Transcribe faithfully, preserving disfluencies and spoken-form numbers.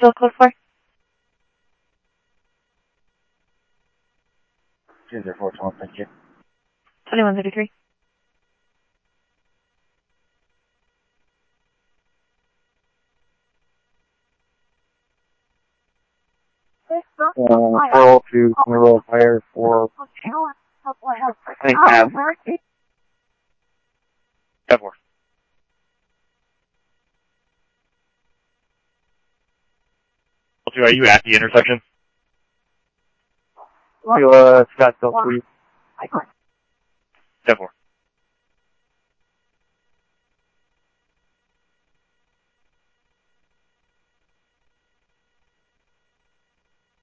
Still code four? two zero four twelve, thank you. twenty-one thirty-three. Uh, four oh two, Conroe Fire for, I think, Nav. ten four. Are you at the intersection? Uh, Scottsdale, please. ten four.